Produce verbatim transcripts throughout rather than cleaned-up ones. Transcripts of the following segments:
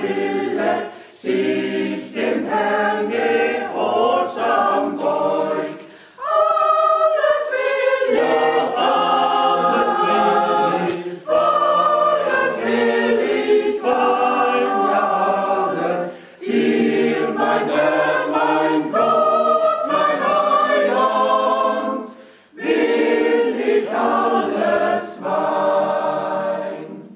Wille sich dem Herrn gehorsam beugt. Alles will ich, alles will ich, alles will ich wein, ja alles, dir mein Herr, mein Gott, mein Heiland, will ich alles wein.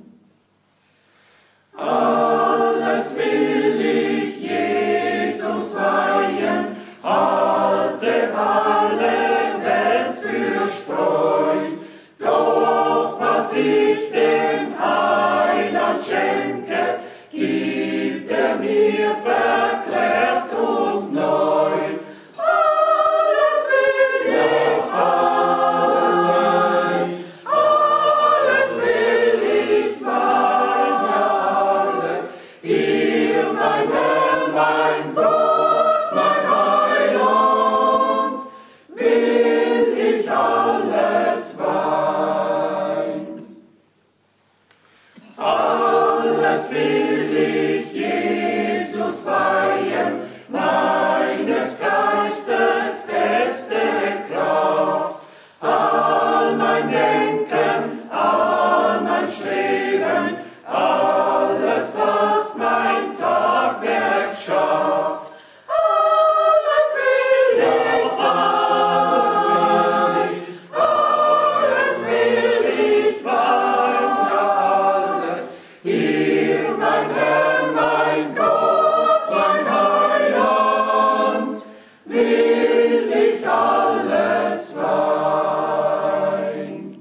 Alles will ich Jesus weihen, halte alle Welt für Spreu. Doch was ich dem Heiland schenke, gibt er mir verklärt und neu. Alles will ich, alles will ich, alles will ich sein, ja alles, dir mein Herr, mein Gott, mein Heiland, will ich alles wein. Alles will ich Jesus weihen, meines Geistes beste Kraft. All mein Denken, all mein Streben, alles, was mein Tagwerk schafft. Alles will ich, alles will ich, alles will ich wein, ja alles, dir mein Herr, mein Gott, mein Heiland, will ich alles wein.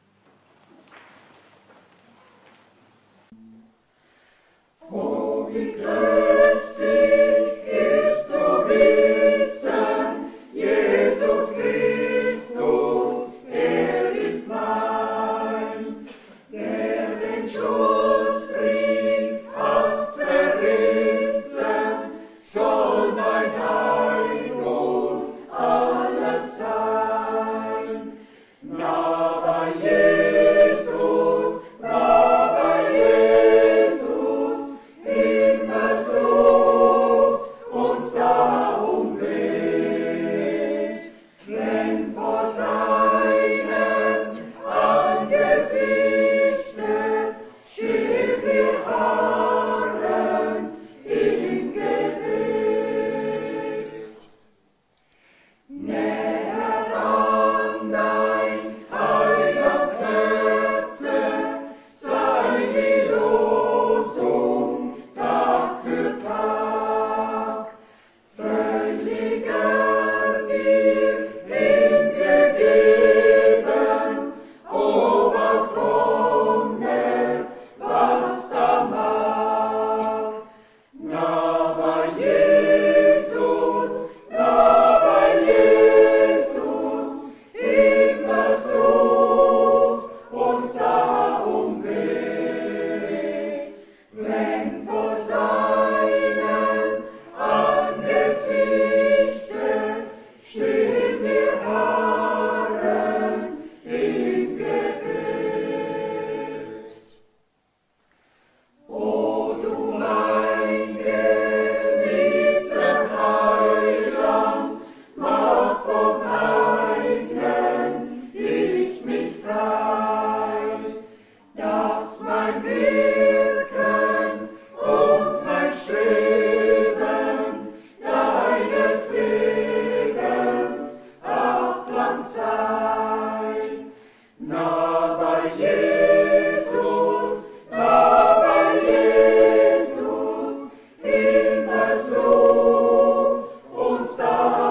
Oh, wie köstlich ist zu wissen, Jesus Christus, er ist mein, der den Schuldbrief hat zerrissen, soll mein Heil und alles sein. Na bei Jesus, na bei Jesus, Himmelsluft uns da umweht, wenn vor seinem Angesichte stehen wir harren im Gebet. Näher an dein Heilands Herze sei die Losung Tag für Tag, völliger dir hingegeben, ob auch komme, was da mag. Na bei Jesus, na bei Jesus, Himmelsluft uns da umweht, wenn vor seinem Angesichte stehen wir harren im Gebet. O du mein geliebter Heiland, mach vom eigenen Ich mich frei, dass mein Wirken und mein Streben deines Lebens Abglanz sei. Na bei Jesus, na bei Jesus, Himmelsluft uns da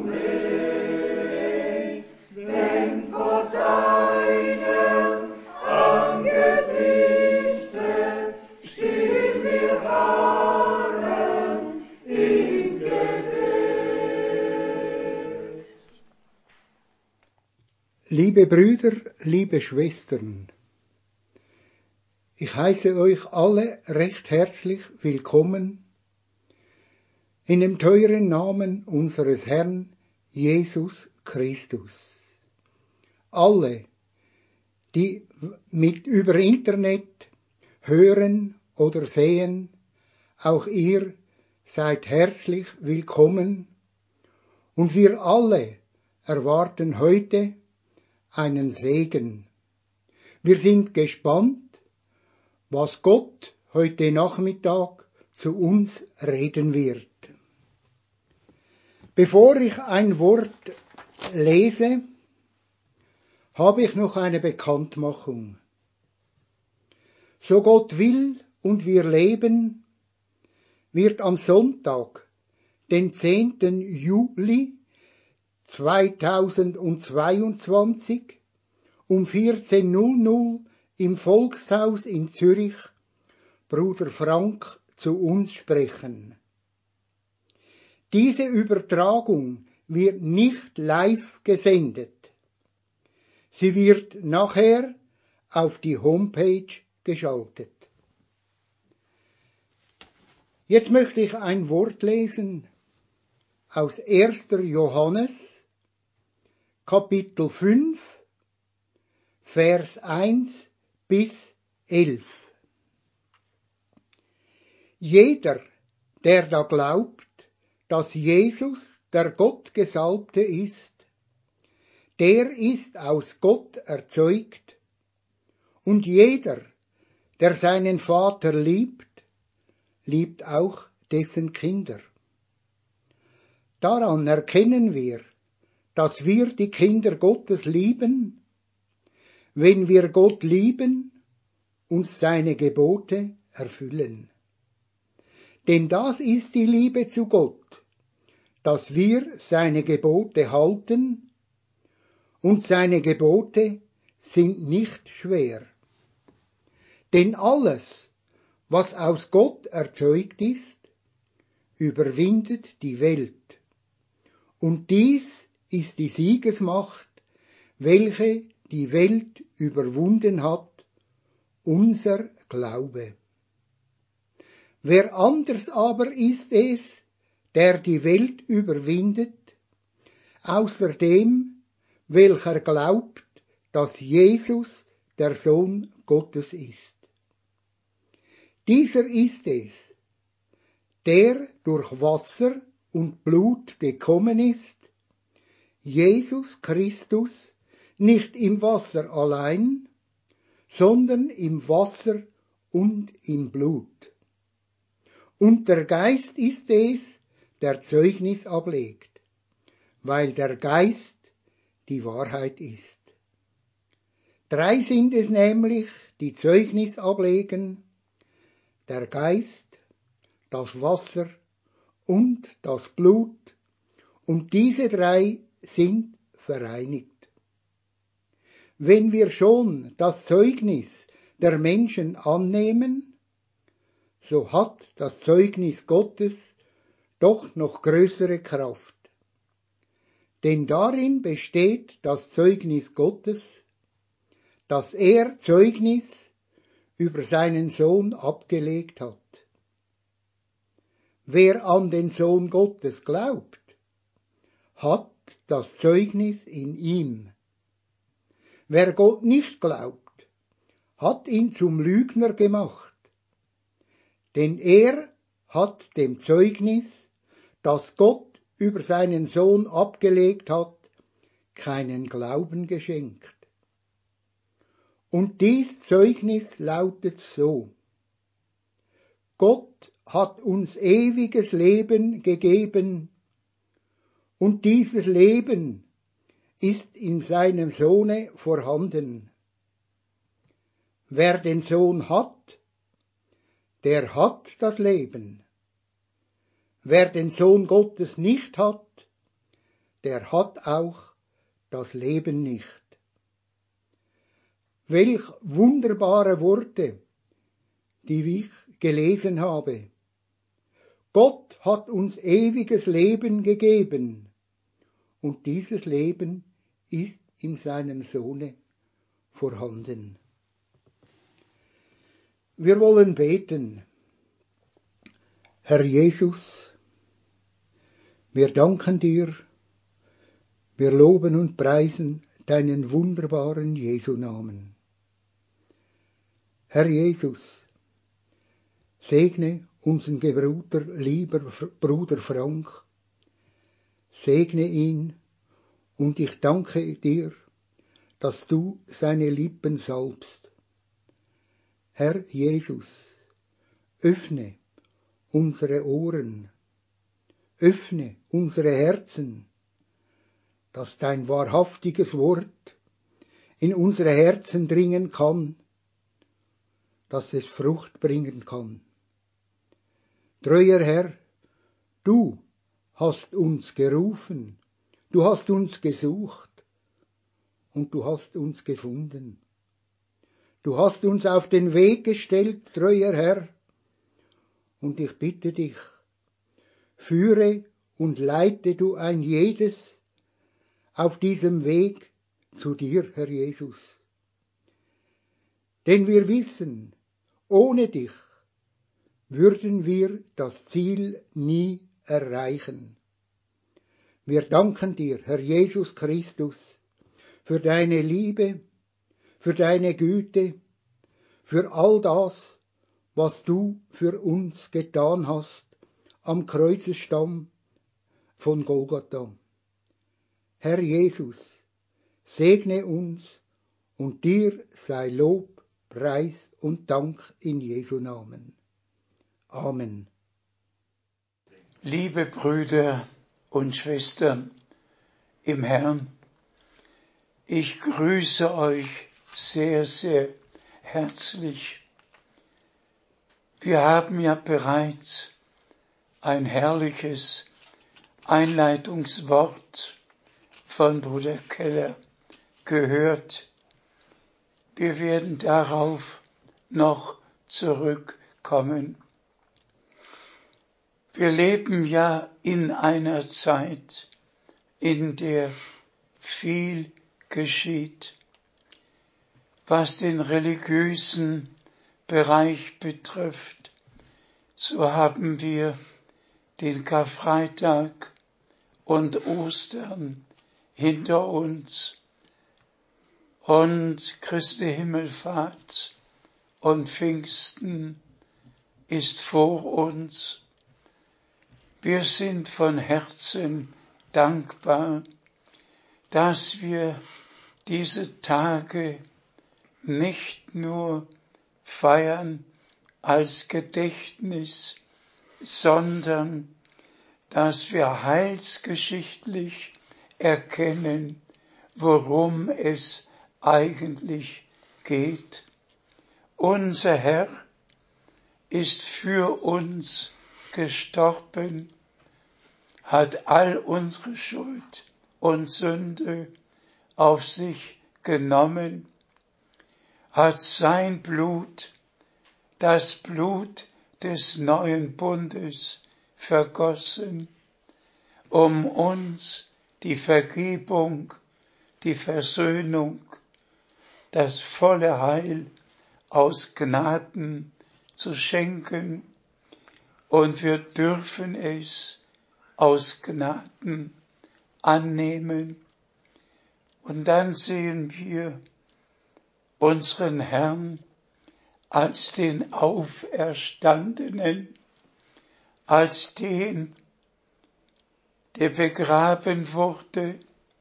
umweht, wenn vor seinem Angesichte stehen wir harren im Gebet. Liebe Brüder, liebe Schwestern, ich heiße euch alle recht herzlich willkommen in dem teuren Namen unseres Herrn Jesus Christus. Alle, die mit über Internet hören oder sehen, auch ihr seid herzlich willkommen und wir alle erwarten heute einen Segen. Wir sind gespannt, was Gott heute Nachmittag zu uns reden wird. Bevor ich ein Wort lese, habe ich noch eine Bekanntmachung. So Gott will und wir leben, wird am Sonntag, den zehnten Juli zweitausendzweiundzwanzig um vierzehn Uhr null im Volkshaus in Zürich Bruder Frank zu uns sprechen. Diese Übertragung wird nicht live gesendet. Sie wird nachher auf die Homepage geschaltet. Jetzt möchte ich ein Wort lesen aus erster Johannes, Kapitel fünf, Vers eins bis elf. Jeder, der da glaubt, dass Jesus der Gottgesalbte ist, der ist aus Gott erzeugt, und jeder, der seinen Vater liebt, liebt auch dessen Kinder. Daran erkennen wir, dass wir die Kinder Gottes lieben, wenn wir Gott lieben und seine Gebote erfüllen. Denn das ist die Liebe zu Gott, dass wir seine Gebote halten, und seine Gebote sind nicht schwer. Denn alles, was aus Gott erzeugt ist, überwindet die Welt. Und dies ist die Siegesmacht, welche die Welt überwunden hat, unser Glaube. Wer anders aber ist es, der die Welt überwindet, außer dem, welcher glaubt, dass Jesus der Sohn Gottes ist. Dieser ist es, der durch Wasser und Blut gekommen ist, Jesus Christus, nicht im Wasser allein, sondern im Wasser und im Blut. Und der Geist ist es, der Zeugnis ablegt, weil der Geist die Wahrheit ist. Drei sind es nämlich, die Zeugnis ablegen, der Geist, das Wasser und das Blut, und diese drei sind vereinigt. Wenn wir schon das Zeugnis der Menschen annehmen, so hat das Zeugnis Gottes doch noch größere Kraft. Denn darin besteht das Zeugnis Gottes, dass er Zeugnis über seinen Sohn abgelegt hat. Wer an den Sohn Gottes glaubt, hat das Zeugnis in ihm. Wer Gott nicht glaubt, hat ihn zum Lügner gemacht, denn er hat dem Zeugnis, das Gott über seinen Sohn abgelegt hat, keinen Glauben geschenkt. Und dies Zeugnis lautet so: Gott hat uns ewiges Leben gegeben, und dieses Leben ist in seinem Sohne vorhanden. Wer den Sohn hat, der hat das Leben. Wer den Sohn Gottes nicht hat, der hat auch das Leben nicht. Welch wunderbare Worte, die ich gelesen habe. Gott hat uns ewiges Leben gegeben, und dieses Leben ist in seinem Sohne vorhanden. Wir wollen beten. Herr Jesus, wir danken dir, wir loben und preisen deinen wunderbaren Jesu-Namen. Herr Jesus, segne unseren Gebruder, lieber Bruder Frank. Segne ihn und ich danke dir, dass du seine Lippen salbst. Herr Jesus, öffne unsere Ohren, öffne unsere Herzen, dass dein wahrhaftiges Wort in unsere Herzen dringen kann, dass es Frucht bringen kann. Treuer Herr, du hast uns gerufen, du hast uns gesucht und du hast uns gefunden. Du hast uns auf den Weg gestellt, treuer Herr, und ich bitte dich, führe und leite du ein jedes auf diesem Weg zu dir, Herr Jesus. Denn wir wissen, ohne dich würden wir das Ziel nie erreichen. Wir danken dir, Herr Jesus Christus, für deine Liebe, für deine Güte, für all das, was du für uns getan hast am Kreuzesstamm von Golgatha. Herr Jesus, segne uns und dir sei Lob, Preis und Dank in Jesu Namen. Amen. Liebe Brüder und Schwestern im Herrn, ich grüße euch sehr, sehr herzlich. Wir haben ja bereits ein herrliches Einleitungswort von Bruder Keller gehört. Wir werden darauf noch zurückkommen. Wir leben ja in einer Zeit, in der viel geschieht. Was den religiösen Bereich betrifft, so haben wir den Karfreitag und Ostern hinter uns und Christi Himmelfahrt und Pfingsten ist vor uns. Wir sind von Herzen dankbar, dass wir diese Tage nicht nur feiern als Gedächtnis, sondern dass wir heilsgeschichtlich erkennen, worum es eigentlich geht. Unser Herr ist für uns gestorben, hat all unsere Schuld und Sünde auf sich genommen, hat sein Blut, das Blut des neuen Bundes, vergossen, um uns die Vergebung, die Versöhnung, das volle Heil aus Gnaden zu schenken, und wir dürfen es aus Gnaden annehmen. Und dann sehen wir unseren Herrn als den Auferstandenen, als den, der begraben wurde,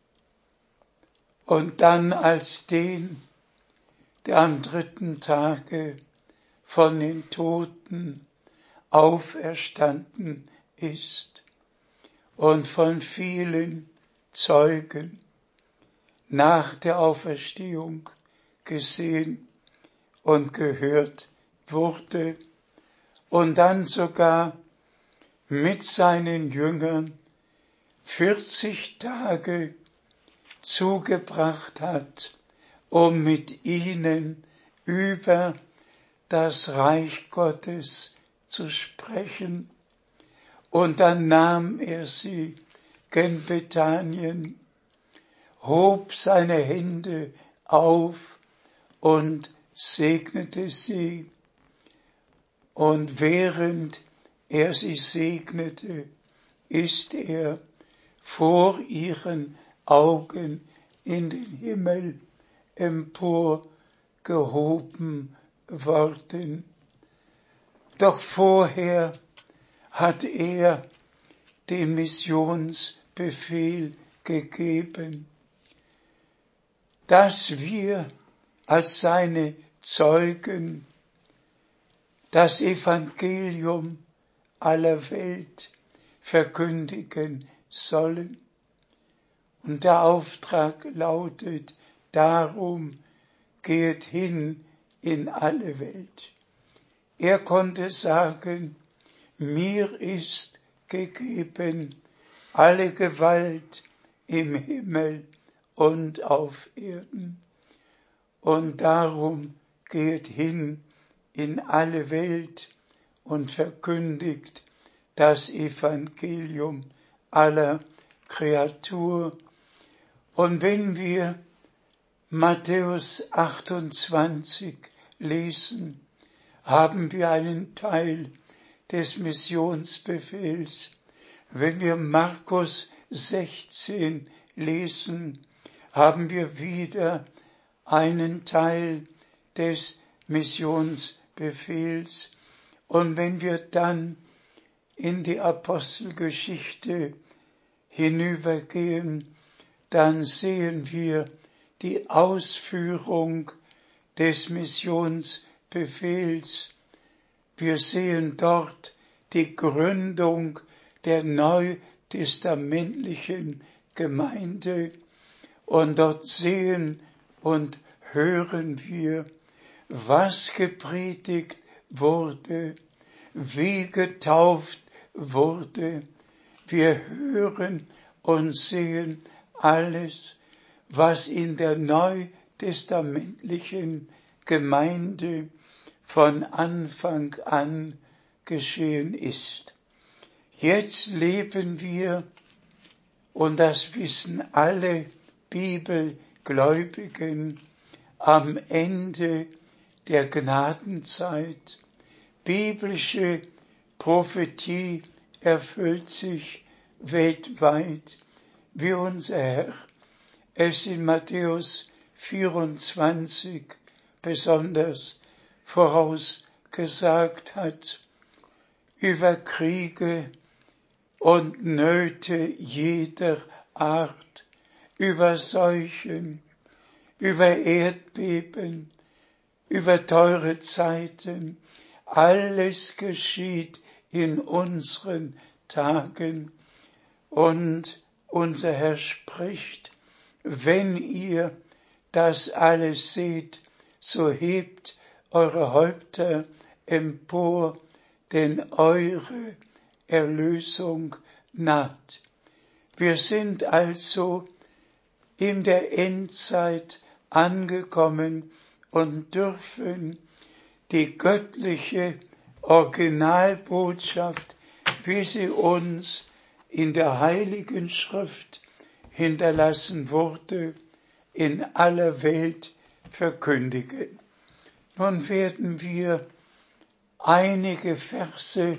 und dann als den, der am dritten Tage von den Toten auferstanden ist und von vielen Zeugen nach der Auferstehung gesehen und gehört wurde und dann sogar mit seinen Jüngern vierzig Tage zugebracht hat, um mit ihnen über das Reich Gottes zu sprechen. Und dann nahm er sie gen Bethanien, hob seine Hände auf und segnete sie. Und während er sie segnete, ist er vor ihren Augen in den Himmel emporgehoben worden. Doch vorher hat er den Missionsbefehl gegeben, dass wir als seine Zeugen das Evangelium aller Welt verkündigen sollen. Und der Auftrag lautet, darum geht hin in alle Welt. Er konnte sagen, mir ist gegeben alle Gewalt im Himmel und auf Erden. Und darum geht hin in alle Welt und verkündigt das Evangelium aller Kreatur. Und wenn wir Matthäus achtundzwanzig lesen, haben wir einen Teil des Missionsbefehls. Wenn wir Markus sechzehn lesen, haben wir wieder einen Teil des Missionsbefehls. Und wenn wir dann in die Apostelgeschichte hinübergehen, dann sehen wir die Ausführung des Missionsbefehls. Wir sehen dort die Gründung der neutestamentlichen Gemeinde und dort sehen und hören wir, was gepredigt wurde, wie getauft wurde. Wir hören und sehen alles, was in der neutestamentlichen Gemeinde von Anfang an geschehen ist. Jetzt leben wir, und das wissen alle Bibelgläubigen, am Ende der Gnadenzeit. Biblische Prophetie erfüllt sich weltweit, wie unser Herr es in Matthäus vierundzwanzig besonders vorausgesagt hat, über Kriege und Nöte jeder Art, über Seuchen, über Erdbeben, über teure Zeiten. Alles geschieht in unseren Tagen. Und unser Herr spricht, wenn ihr das alles seht, so hebt eure Häupter empor, denn eure Erlösung naht. Wir sind also in der Endzeit angekommen und dürfen die göttliche Originalbotschaft, wie sie uns in der Heiligen Schrift hinterlassen wurde, in aller Welt verkündigen. Nun werden wir einige Verse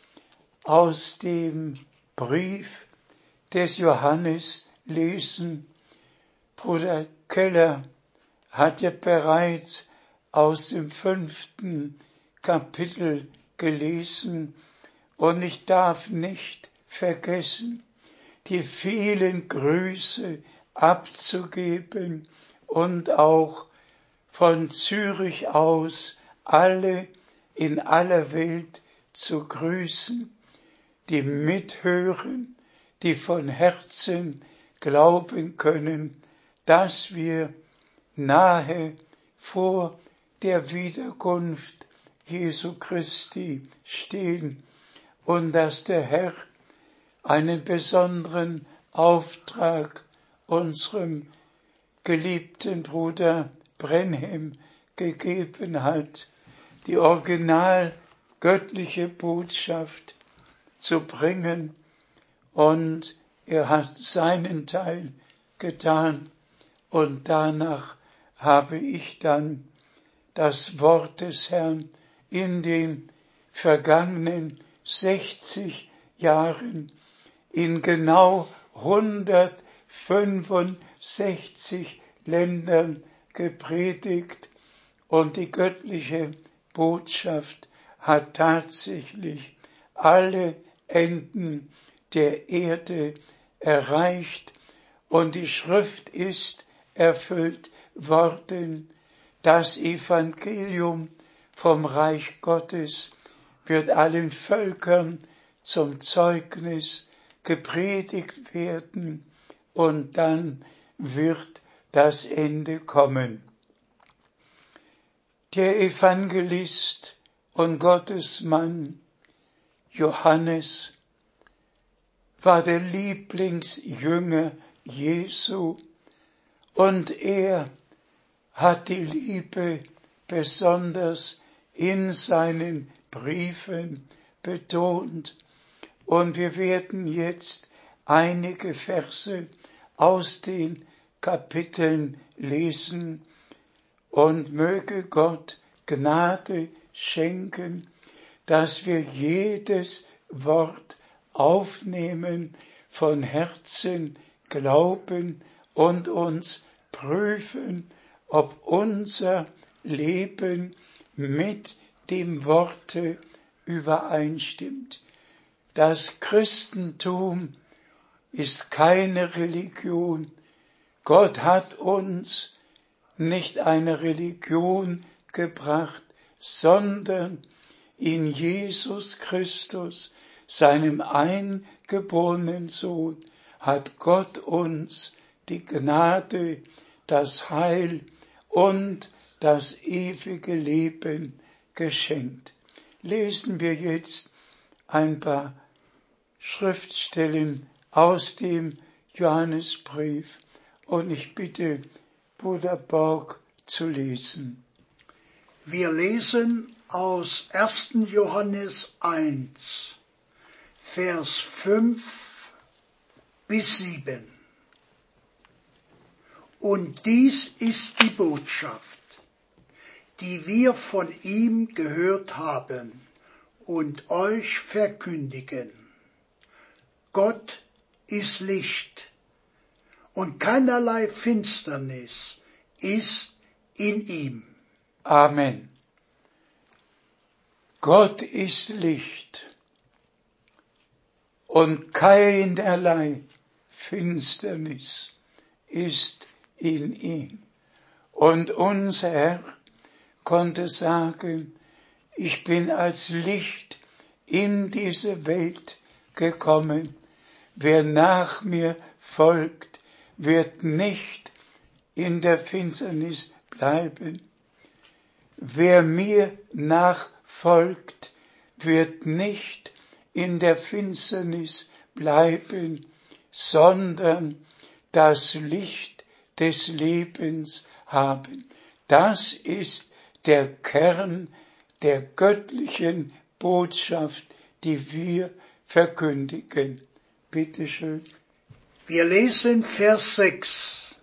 aus dem Brief des Johannes lesen. Bruder Keller hat ja bereits aus dem fünften Kapitel gelesen, und ich darf nicht vergessen, die vielen Grüße abzugeben und auch von Zürich aus alle in aller Welt zu grüßen, die mithören, die von Herzen glauben können, dass wir nahe vor der Wiederkunft Jesu Christi stehen und dass der Herr einen besonderen Auftrag unserem geliebten Bruder Branham gegeben hat, die original göttliche Botschaft zu bringen, und er hat seinen Teil getan, und danach habe ich dann das Wort des Herrn in den vergangenen sechzig Jahren in genau hundertfünfundsechzig Ländern gepredigt, und die göttliche Botschaft hat tatsächlich alle Enden der Erde erreicht und die Schrift ist erfüllt worden. Das Evangelium vom Reich Gottes wird allen Völkern zum Zeugnis gepredigt werden und dann wird das Ende kommen. Der Evangelist und Gottesmann Johannes war der Lieblingsjünger Jesu und er hat die Liebe besonders in seinen Briefen betont. Und wir werden jetzt einige Verse aus den Kapiteln lesen und möge Gott Gnade schenken, dass wir jedes Wort aufnehmen, von Herzen glauben und uns prüfen, ob unser Leben mit dem Worte übereinstimmt. Das Christentum ist keine Religion. Gott hat uns nicht eine Religion gebracht, sondern in Jesus Christus, seinem eingeborenen Sohn, hat Gott uns die Gnade, das Heil und das ewige Leben geschenkt. Lesen wir jetzt ein paar Schriftstellen aus dem Johannesbrief und ich bitte Bruder Borg zu lesen. Wir lesen aus ersten Johannes eins, Vers fünf bis sieben. Und dies ist die Botschaft, die wir von ihm gehört haben und euch verkündigen. Gott ist Licht und keinerlei Finsternis ist in ihm. Amen. Gott ist Licht und keinerlei Finsternis ist in ihm. Und unser Herr konnte sagen, ich bin als Licht in diese Welt gekommen. Wer nach mir folgt, wird nicht in der Finsternis bleiben. Wer mir nachfolgt, wird nicht in der Finsternis bleiben, sondern das Licht des Lebens haben. Das ist der Kern der göttlichen Botschaft, die wir verkündigen. Bitte schön. Wir lesen Vers sechs.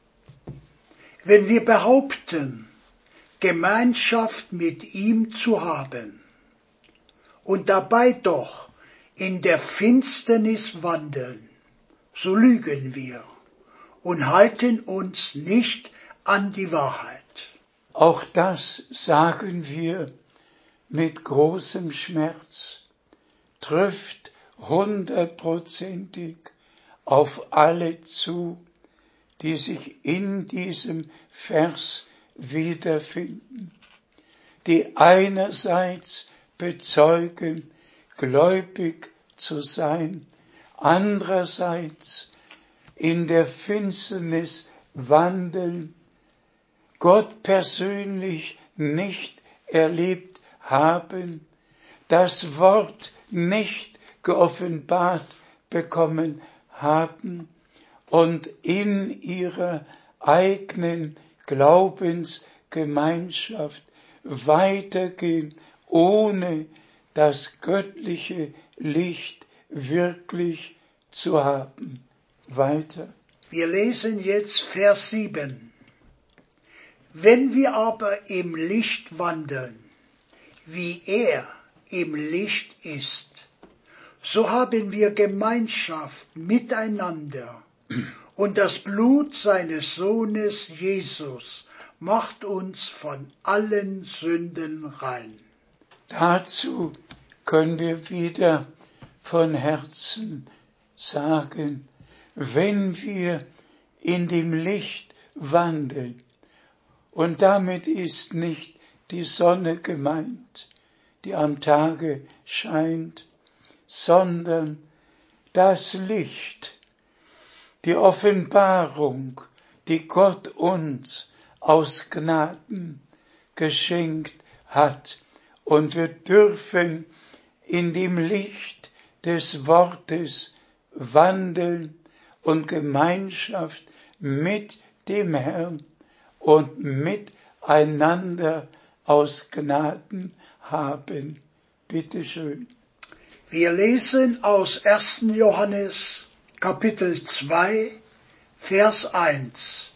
Wenn wir behaupten, Gemeinschaft mit ihm zu haben und dabei doch in der Finsternis wandeln, so lügen wir und halten uns nicht an die Wahrheit. Auch das sagen wir mit großem Schmerz, trifft hundertprozentig auf alle zu, die sich in diesem Vers wiederfinden, die einerseits bezeugen, gläubig zu sein, andererseits in der Finsternis wandeln, Gott persönlich nicht erlebt haben, das Wort nicht geoffenbart bekommen haben und in ihrer eigenen Glaubensgemeinschaft weitergehen, ohne das göttliche Licht wirklich zu haben. Weiter. Wir lesen jetzt Vers sieben. Wenn wir aber im Licht wandeln, wie er im Licht ist, so haben wir Gemeinschaft miteinander und das Blut seines Sohnes Jesus macht uns von allen Sünden rein. Dazu können wir wieder von Herzen sagen, wenn wir in dem Licht wandeln, und damit ist nicht die Sonne gemeint, die am Tage scheint, sondern das Licht, die Offenbarung, die Gott uns aus Gnaden geschenkt hat. Und wir dürfen in dem Licht des Wortes wandeln und Gemeinschaft mit dem Herrn und miteinander aus Gnaden haben. Bitte schön. Wir lesen aus ersten Johannes Kapitel zwei, Vers eins.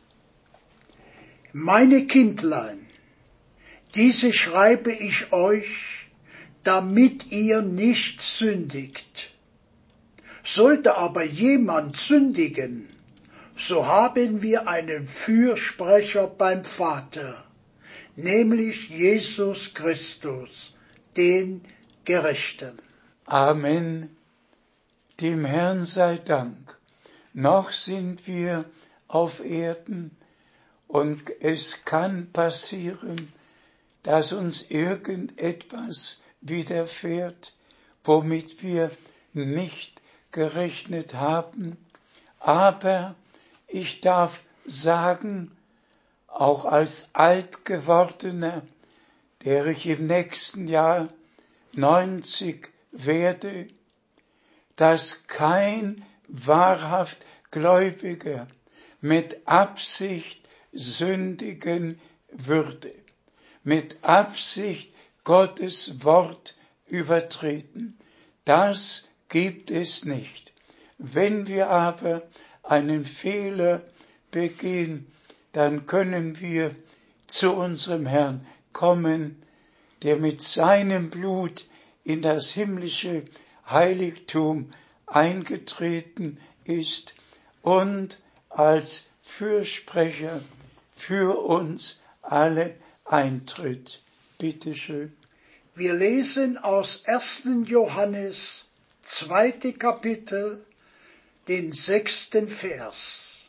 Meine Kindlein, diese schreibe ich euch, damit ihr nicht sündigt. Sollte aber jemand sündigen, so haben wir einen Fürsprecher beim Vater, nämlich Jesus Christus, den Gerechten. Amen. Dem Herrn sei Dank. Noch sind wir auf Erden und es kann passieren, dass uns irgendetwas widerfährt, womit wir nicht gerechnet haben. Aber ich darf sagen, auch als Altgewordener, der ich im nächsten Jahr neunzig werde, dass kein wahrhaft Gläubiger mit Absicht sündigen würde, mit Absicht Gottes Wort übertreten. Das gibt es nicht. Wenn wir aber einen Fehler begehen, dann können wir zu unserem Herrn kommen, der mit seinem Blut in das himmlische Heiligtum eingetreten ist und als Fürsprecher für uns alle eintritt. Bitte schön. Wir lesen aus ersten Johannes, zweite Kapitel, den sechsten Vers.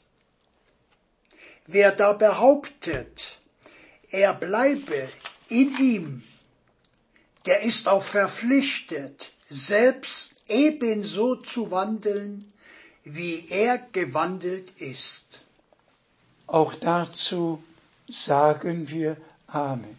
Wer da behauptet, er bleibe in ihm, der ist auch verpflichtet, selbst ebenso zu wandeln, wie er gewandelt ist. Auch dazu sagen wir Amen.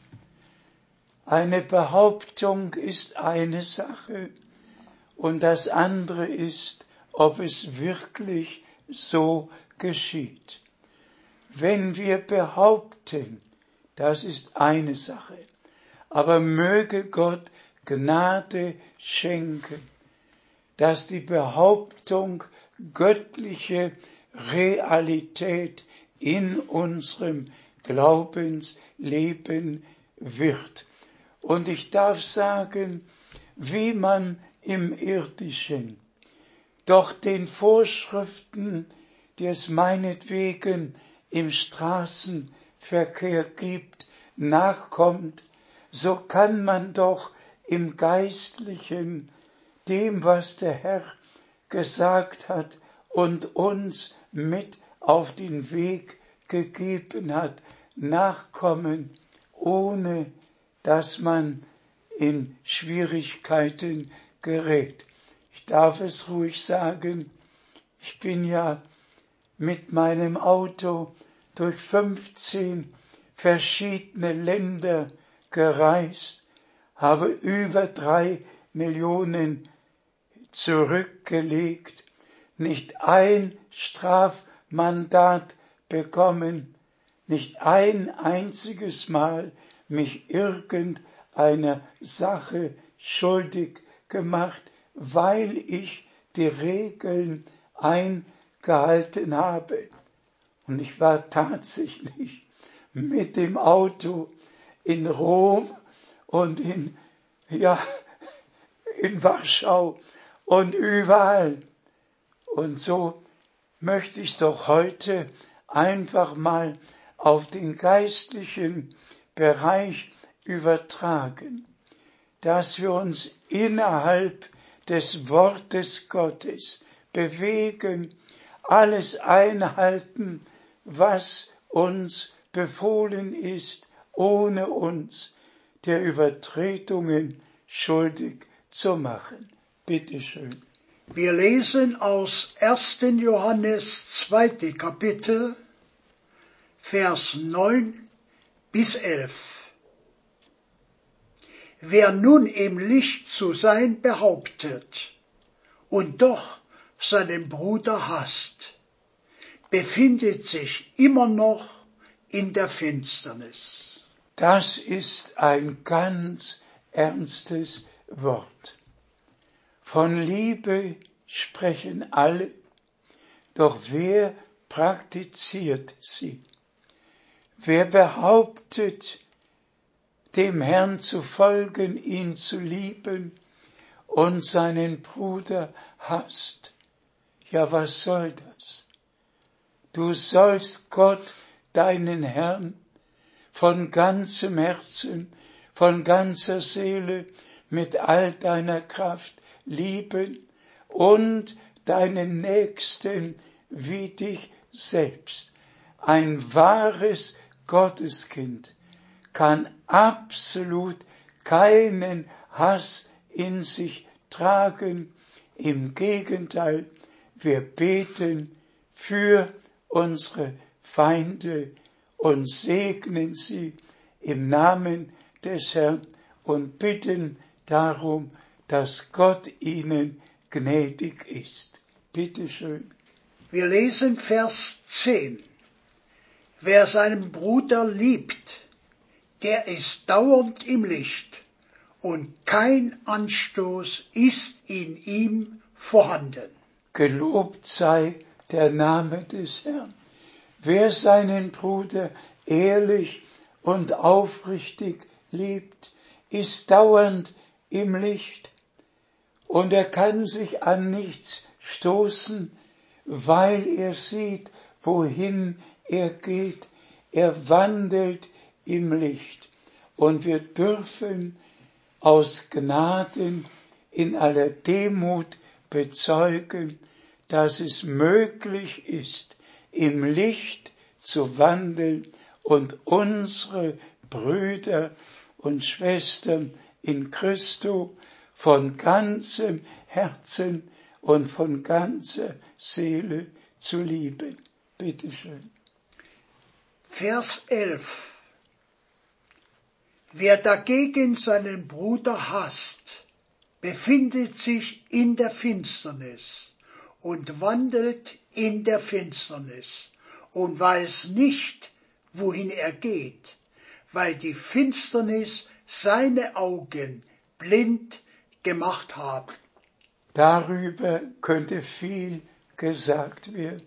Eine Behauptung ist eine Sache und das andere ist, ob es wirklich so geschieht. Wenn wir behaupten, das ist eine Sache, aber möge Gott Gnade schenken, dass die Behauptung göttliche Realität in unserem Glaubensleben wird. Und ich darf sagen, wie man im Irdischen doch den Vorschriften, die es meinetwegen im Straßenverkehr gibt, nachkommt, so kann man doch im Geistlichen dem, was der Herr gesagt hat und uns mit auf den Weg gegeben hat, nachkommen, ohne dass man in Schwierigkeiten gerät. Ich darf es ruhig sagen, ich bin ja mit meinem Auto durch fünfzehn verschiedene Länder gereist, habe über drei Millionen zurückgelegt, nicht ein Strafmandat bekommen, nicht ein einziges Mal mich irgendeiner Sache schuldig gemacht, weil ich die Regeln eingehalten habe. Und ich war tatsächlich mit dem Auto in Rom und in, ja, in Warschau und überall. Und so möchte ich doch heute einfach mal auf den geistlichen Bereich übertragen. dass wir uns innerhalb des Wortes Gottes bewegen, alles einhalten, was uns befohlen ist, ohne uns der Übertretungen schuldig zu machen. Bitte schön. Wir lesen aus ersten Johannes zweite Kapitel, Vers neun bis elf. Wer nun im Licht zu sein behauptet und doch seinen Bruder hasst, befindet sich immer noch in der Finsternis. Das ist ein ganz ernstes Wort. Von Liebe sprechen alle, doch wer praktiziert sie? Wer behauptet, dem Herrn zu folgen, ihn zu lieben und seinen Bruder hasst? Ja, was soll das? Du sollst Gott, deinen Herrn, von ganzem Herzen, von ganzer Seele, mit all deiner Kraft lieben und deinen Nächsten wie dich selbst. Ein wahres Gotteskind kann absolut keinen Hass in sich tragen. Im Gegenteil, wir beten für unsere Feinde und segnen sie im Namen des Herrn und bitten darum, dass Gott ihnen gnädig ist. Bitte schön. Wir lesen Vers zehn. Wer seinen Bruder liebt, der ist dauernd im Licht, und kein Anstoß ist in ihm vorhanden. Gelobt sei der Name des Herrn. Wer seinen Bruder ehrlich und aufrichtig liebt, ist dauernd im Licht, und er kann sich an nichts stoßen, weil er sieht, wohin er geht. Er wandelt im Licht, und wir dürfen aus Gnaden in aller Demut bezeugen, dass es möglich ist, im Licht zu wandeln und unsere Brüder und Schwestern in Christo von ganzem Herzen und von ganzer Seele zu lieben. Bitte schön. Vers elf. Wer dagegen seinen Bruder hasst, befindet sich in der Finsternis und wandelt in der Finsternis und weiß nicht, wohin er geht, weil die Finsternis seine Augen blind gemacht hat. Darüber könnte viel gesagt werden.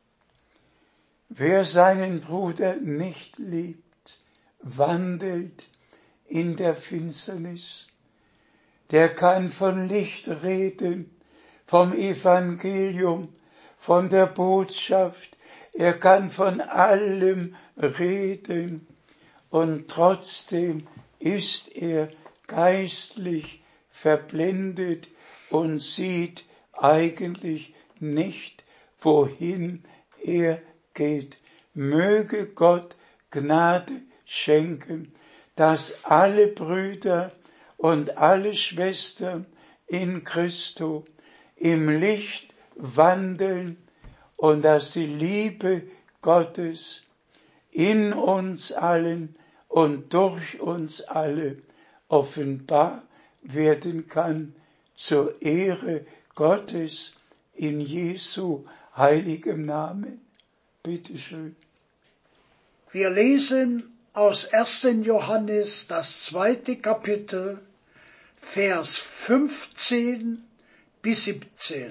Wer seinen Bruder nicht liebt, wandelt in der Finsternis. Der kann von Licht reden, vom Evangelium, von der Botschaft. Er kann von allem reden, und trotzdem ist er geistlich verblendet und sieht eigentlich nicht, wohin er geht. Möge Gott Gnade schenken, dass alle Brüder und alle Schwestern in Christo im Licht wandeln und dass die Liebe Gottes in uns allen und durch uns alle offenbar werden kann zur Ehre Gottes in Jesu heiligem Namen. Bitte schön. Wir lesen aus ersten Johannes das zweite Kapitel, Vers fünfzehn bis siebzehn.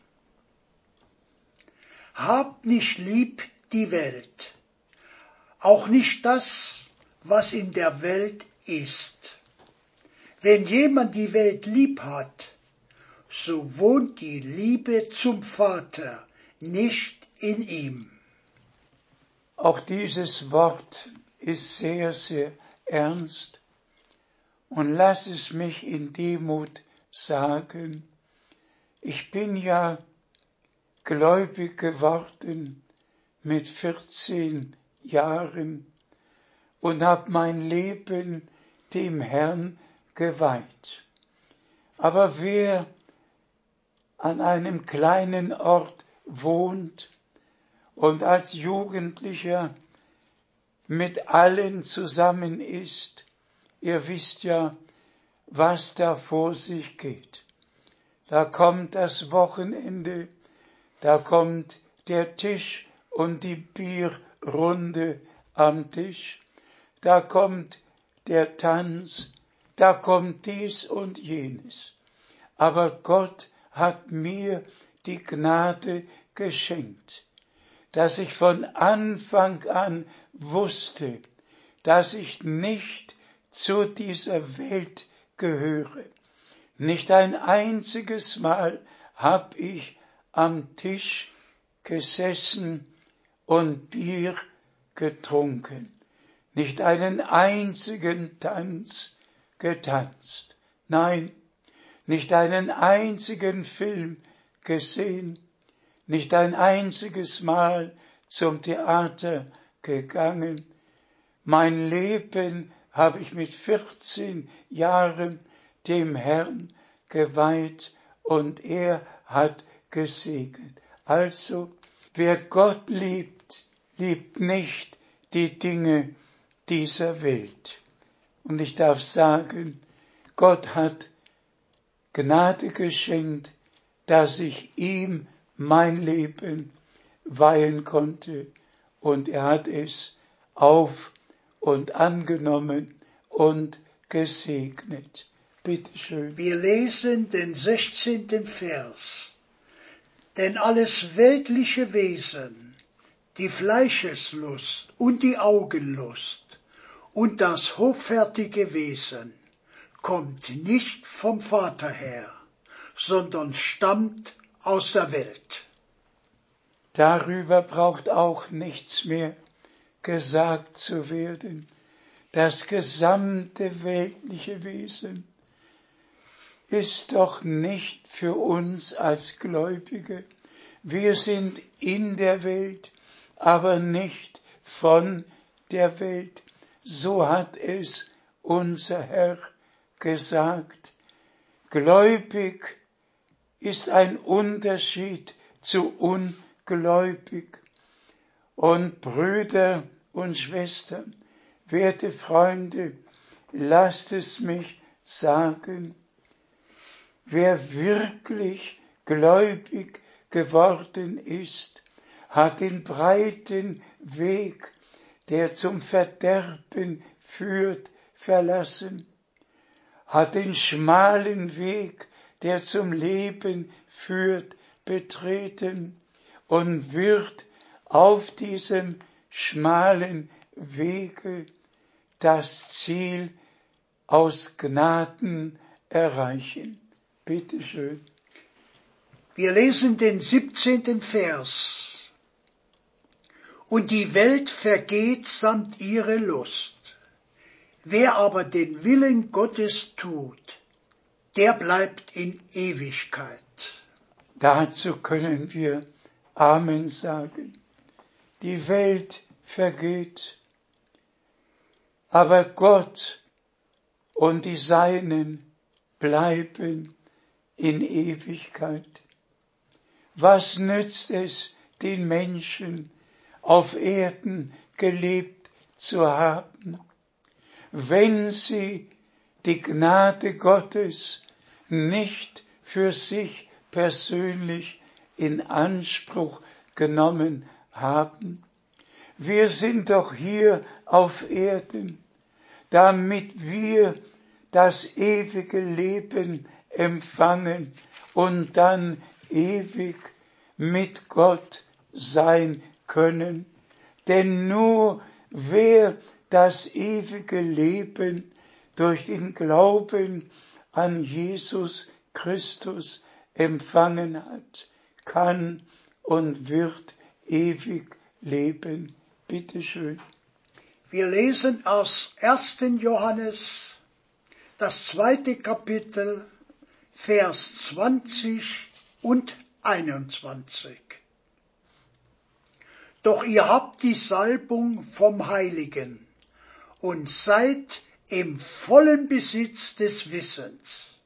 Habt nicht lieb die Welt, auch nicht das, was in der Welt ist. Wenn jemand die Welt lieb hat, so wohnt die Liebe zum Vater nicht in ihm. Auch dieses Wort ist sehr, sehr ernst Und lass es mich in Demut sagen, ich bin ja gläubig geworden mit vierzehn Jahren und habe mein Leben dem Herrn geweiht. Aber wer an einem kleinen Ort wohnt und als Jugendlicher mit allen zusammen ist, ihr wisst ja, was da vor sich geht. Da kommt das Wochenende, da kommt der Tisch und die Bierrunde am Tisch, da kommt der Tanz, da kommt dies und jenes. Aber Gott hat mir die Gnade geschenkt, dass ich von Anfang an wusste, dass ich nicht zu dieser Welt gehöre. Nicht ein einziges Mal hab ich am Tisch gesessen und Bier getrunken. Nicht einen einzigen Tanz getanzt. Nein, nicht einen einzigen Film gesehen. Nicht ein einziges Mal zum Theater gegangen. Mein Leben habe ich mit vierzehn Jahren dem Herrn geweiht und er hat gesegnet. Also, wer Gott liebt, liebt nicht die Dinge dieser Welt. Und ich darf sagen, Gott hat Gnade geschenkt, dass ich ihm mein Leben weihen konnte. Und er hat es auf und angenommen und gesegnet. Bitte schön. Wir lesen den sechzehnten Vers. Denn alles weltliche Wesen, die Fleischeslust und die Augenlust und das hoffärtige Wesen kommt nicht vom Vater her, sondern stammt aus der Welt. Darüber braucht auch nichts mehr gesagt zu werden. Das gesamte weltliche Wesen ist doch nicht für uns als Gläubige. Wir sind in der Welt, aber nicht von der Welt. So hat es unser Herr gesagt. Gläubig ist ein Unterschied zu ungläubig. Und Brüder und Schwestern, werte Freunde, lasst es mich sagen, wer wirklich gläubig geworden ist, hat den breiten Weg, der zum Verderben führt, verlassen, hat den schmalen Weg, der zum Leben führt, betreten und wird auf diesem schmalen Wege das Ziel aus Gnaden erreichen. Bitte schön. Wir lesen den siebzehnten Vers. Und die Welt vergeht samt ihre Lust. Wer aber den Willen Gottes tut, der bleibt in Ewigkeit. Dazu können wir Amen sagen. Die Welt vergeht, aber Gott und die Seinen bleiben in Ewigkeit. Was nützt es den Menschen, auf Erden gelebt zu haben, wenn sie die Gnade Gottes nicht für sich persönlich in Anspruch genommen haben? Wir sind doch hier auf Erden, damit wir das ewige Leben empfangen und dann ewig mit Gott sein können. Denn nur wer das ewige Leben durch den Glauben an Jesus Christus empfangen hat, kann und wird ewig leben. Bitte schön. Wir lesen aus ersten Johannes, das zweite Kapitel, Vers zwanzig und einundzwanzig. Doch ihr habt die Salbung vom Heiligen und seid im vollen Besitz des Wissens.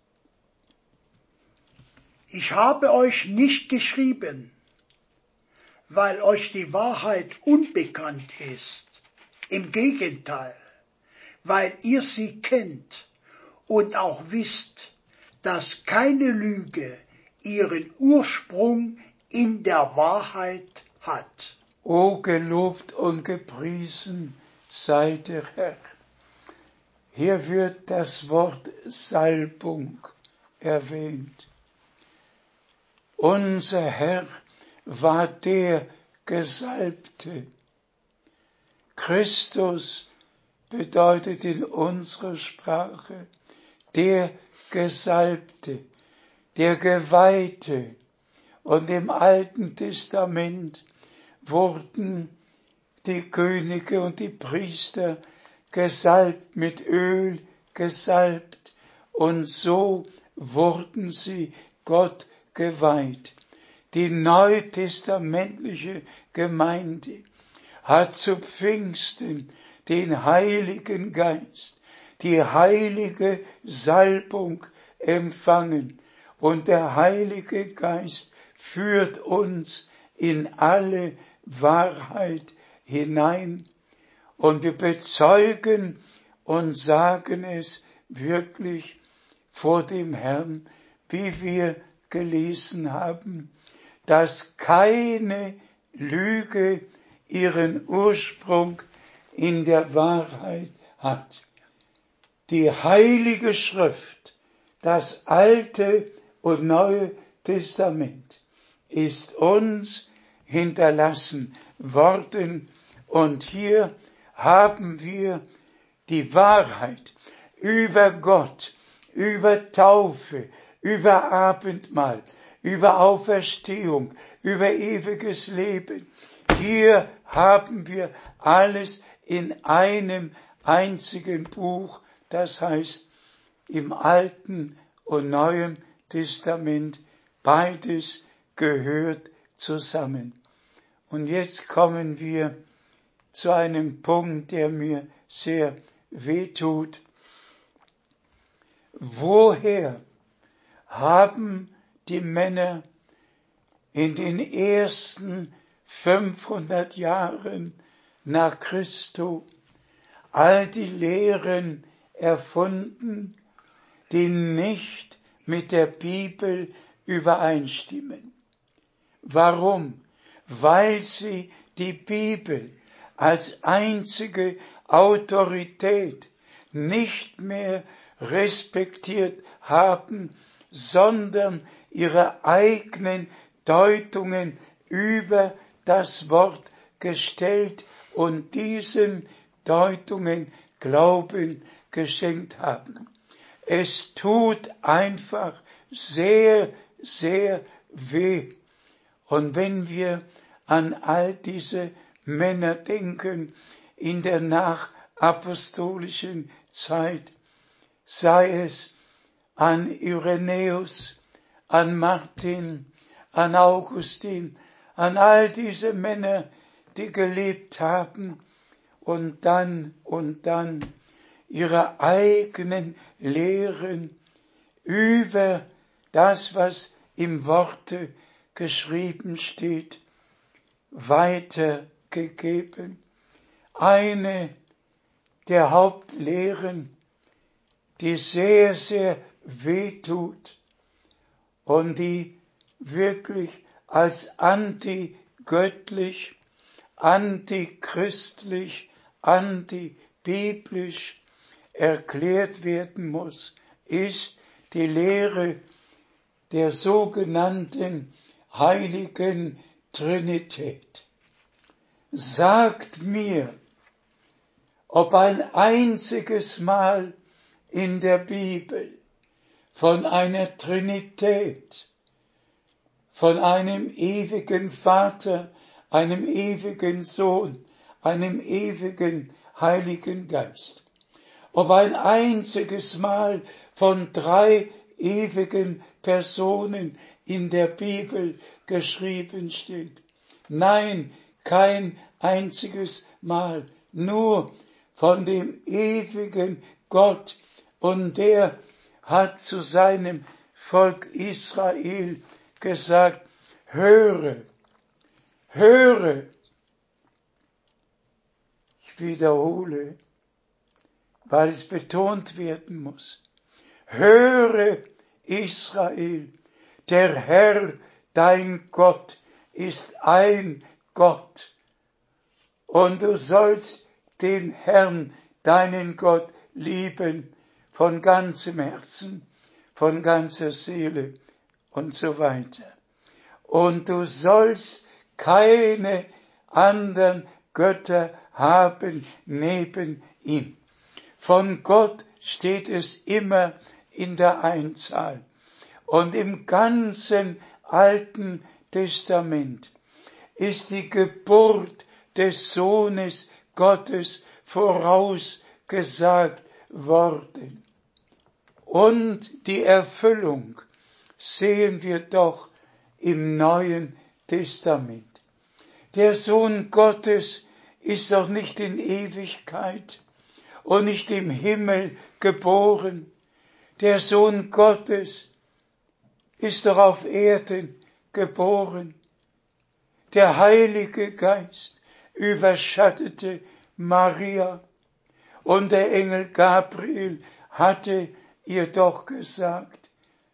Ich habe euch nicht geschrieben, weil euch die Wahrheit unbekannt ist. Im Gegenteil, weil ihr sie kennt und auch wisst, dass keine Lüge ihren Ursprung in der Wahrheit hat. O gelobt und gepriesen sei der Herr. Hier wird das Wort Salbung erwähnt. Unser Herr war der Gesalbte. Christus bedeutet in unserer Sprache der Gesalbte, der Geweihte. Und im Alten Testament wurden die Könige und die Priester gesalbt, mit Öl gesalbt, und so wurden sie Gott geweiht. Die neutestamentliche Gemeinde hat zu Pfingsten den Heiligen Geist, die heilige Salbung empfangen, und der Heilige Geist führt uns in alle Wahrheit hinein, und wir bezeugen und sagen es wirklich vor dem Herrn, wie wir gelesen haben, dass keine Lüge ihren Ursprung in der Wahrheit hat. Die Heilige Schrift, das Alte und Neue Testament, ist uns hinterlassen worden, und hier haben wir die Wahrheit über Gott, über Taufe, über Abendmahl, über Auferstehung, über ewiges Leben. Hier haben wir alles in einem einzigen Buch, das heißt im Alten und Neuen Testament, beides gehört zusammen. Und jetzt kommen wir zu einem Punkt, der mir sehr wehtut. Woher haben die Männer in den ersten fünfhundert Jahren nach Christus all die Lehren erfunden, die nicht mit der Bibel übereinstimmen? Warum? Weil sie die Bibel als einzige Autorität nicht mehr respektiert haben, sondern ihre eigenen Deutungen über das Wort gestellt und diesen Deutungen Glauben geschenkt haben. Es tut einfach sehr, sehr weh. Und wenn wir an all diese Männer denken in der nachapostolischen Zeit, sei es an Irenäus, an Martin, an Augustin, an all diese Männer, die gelebt haben und dann und dann ihre eigenen Lehren über das, was im Worte geschrieben steht, weitergegeben. Eine der Hauptlehren, die sehr, sehr wehtut und die wirklich als antigöttlich, antichristlich, antibiblisch erklärt werden muss, ist die Lehre der sogenannten Heiligen Trinität. Sagt mir, ob ein einziges Mal in der Bibel von einer Trinität, von einem ewigen Vater, einem ewigen Sohn, einem ewigen Heiligen Geist, ob ein einziges Mal von drei ewigen Personen in der Bibel geschrieben steht. Nein, kein einziges Mal, nur von dem ewigen Gott. Und der hat zu seinem Volk Israel gesagt, höre, höre, ich wiederhole, weil es betont werden muss, höre Israel, der Herr, dein Gott, ist ein Gott, und du sollst den Herrn, deinen Gott, lieben von ganzem Herzen, von ganzer Seele und so weiter. Und du sollst keine anderen Götter haben neben ihm. Von Gott steht es immer in der Einzahl. Und im ganzen Alten Testament ist die Geburt des Sohnes Gottes vorausgesagt worden. Und die Erfüllung sehen wir doch im Neuen Testament. Der Sohn Gottes ist doch nicht in Ewigkeit und nicht im Himmel geboren. Der Sohn Gottes ist doch auf Erden geboren. Der Heilige Geist überschattete Maria und der Engel Gabriel hatte ihr doch gesagt,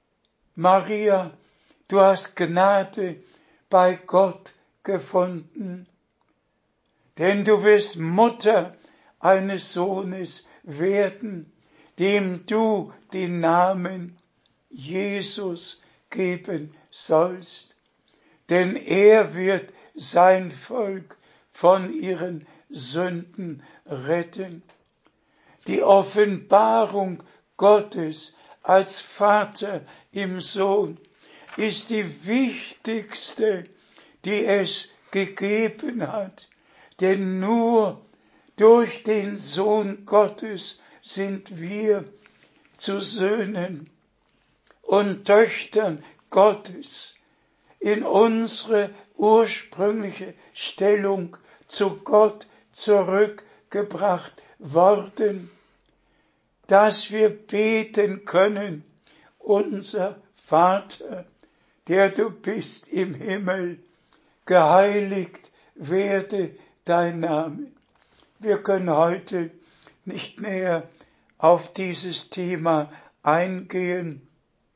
Maria, du hast Gnade bei Gott gefunden, denn du wirst Mutter eines Sohnes werden, dem du den Namen Jesus geben sollst, denn er wird sein Volk von ihren Sünden retten. Die Offenbarung Gottes als Vater im Sohn ist die wichtigste, die es gegeben hat, denn nur durch den Sohn Gottes sind wir zu Söhnen und Töchtern Gottes in unsere ursprüngliche Stellung zu Gott zurückgebracht worden, dass wir beten können, unser Vater, der du bist im Himmel, geheiligt werde dein Name. Wir können heute nicht näher auf dieses Thema eingehen,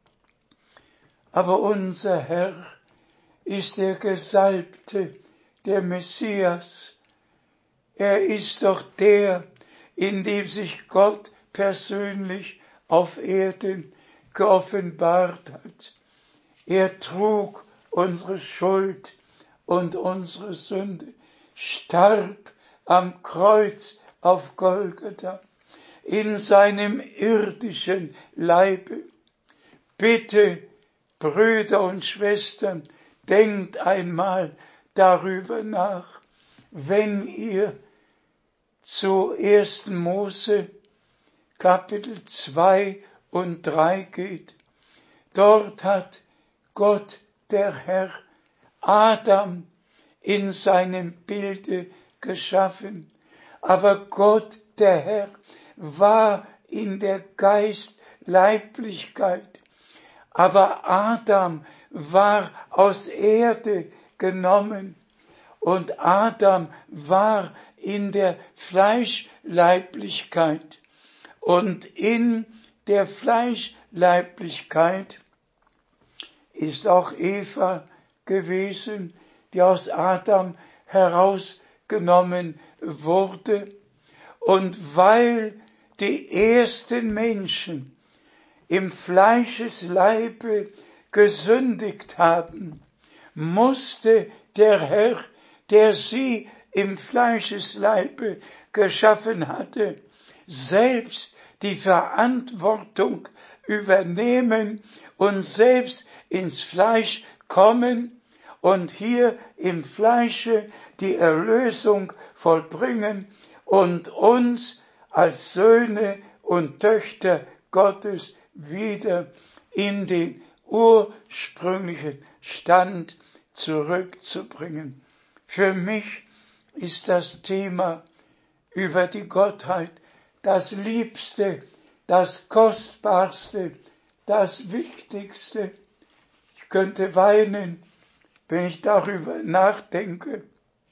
aber unser Herr ist der Gesalbte, der Messias. Er ist doch der, in dem sich Gott persönlich auf Erden geoffenbart hat. Er trug unsere Schuld und unsere Sünde, starb am Kreuz auf Golgatha, in seinem irdischen Leibe. Bitte, Brüder und Schwestern, denkt einmal darüber nach, wenn ihr zu ersten Mose Kapitel zwei und drei geht. Dort hat Gott, der Herr, Adam in seinem Bilde geschaffen. Aber Gott, der Herr, war in der Geistleiblichkeit. Aber Adam war aus Erde genommen und Adam war in der Fleischleiblichkeit. Und in der Fleischleiblichkeit ist auch Eva gewesen, die aus Adam herausgenommen wurde. Und weil die ersten Menschen im Fleischesleibe gesündigt haben, musste der Herr, der sie im Fleischesleibe geschaffen hatte, selbst die Verantwortung übernehmen und selbst ins Fleisch kommen und hier im Fleische die Erlösung vollbringen und uns als Söhne und Töchter Gottes wieder in den ursprünglichen Stand zurückzubringen. Für mich ist das Thema über die Gottheit das Liebste, das Kostbarste, das Wichtigste. Ich könnte weinen, wenn ich darüber nachdenke,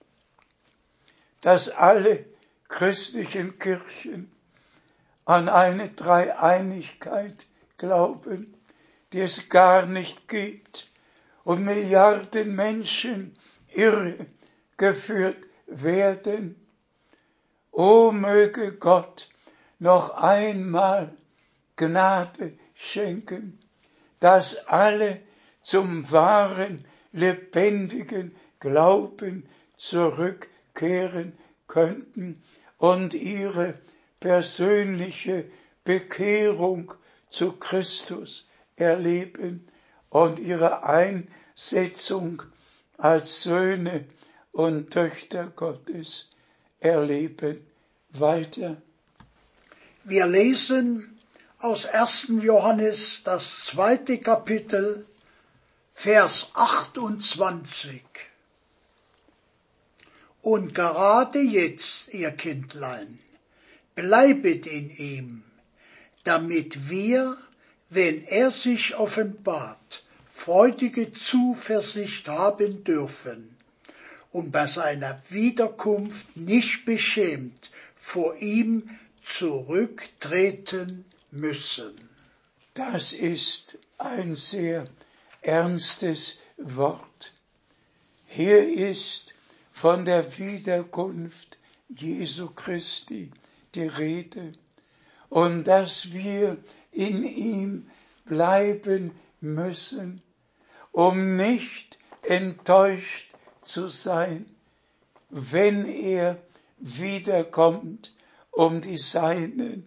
dass alle christlichen Kirchen an eine Dreieinigkeit glauben, die es gar nicht gibt, und Milliarden Menschen irregeführt werden. O möge Gott noch einmal Gnade schenken, dass alle zum wahren, lebendigen Glauben zurückkehren könnten und ihre persönliche Bekehrung zu Christus erleben und ihre Einsetzung als Söhne und Töchter Gottes erleben. Weiter. Wir lesen aus ersten Johannes, das zweite Kapitel, Vers achtundzwanzig. Und gerade jetzt, ihr Kindlein, bleibet in ihm, damit wir, wenn er sich offenbart, freudige Zuversicht haben dürfen und bei seiner Wiederkunft nicht beschämt vor ihm zurücktreten müssen. Das ist ein sehr ernstes Wort. Hier ist von der Wiederkunft Jesu Christi die Rede und dass wir in ihm bleiben müssen, um nicht enttäuscht zu sein, wenn er wiederkommt, um die Seinen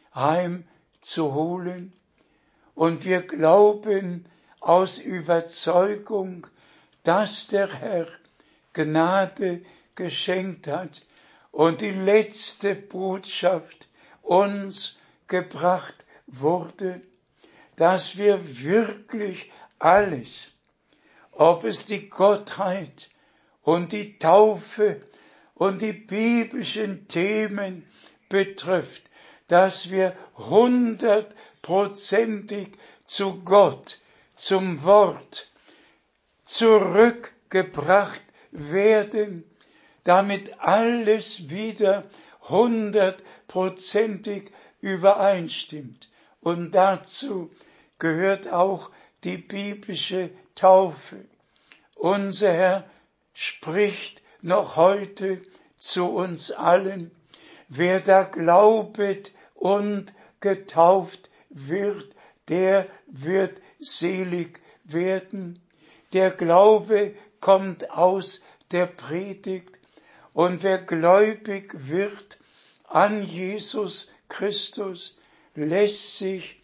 heimzuholen. Und wir glauben aus Überzeugung, dass der Herr Gnade geschenkt hat und die letzte Botschaft uns gebracht wurde, dass wir wirklich alles, ob es die Gottheit und die Taufe und die biblischen Themen betrifft, dass wir hundertprozentig zu Gott, zum Wort zurückgebracht werden, damit alles wieder hundertprozentig übereinstimmt. Und dazu gehört auch die biblische Taufe. Unser Herr spricht noch heute zu uns allen: Wer da glaubet und getauft wird, der wird selig werden. Der Glaube kommt aus der Predigt, und wer gläubig wird an Jesus Christus, lässt sich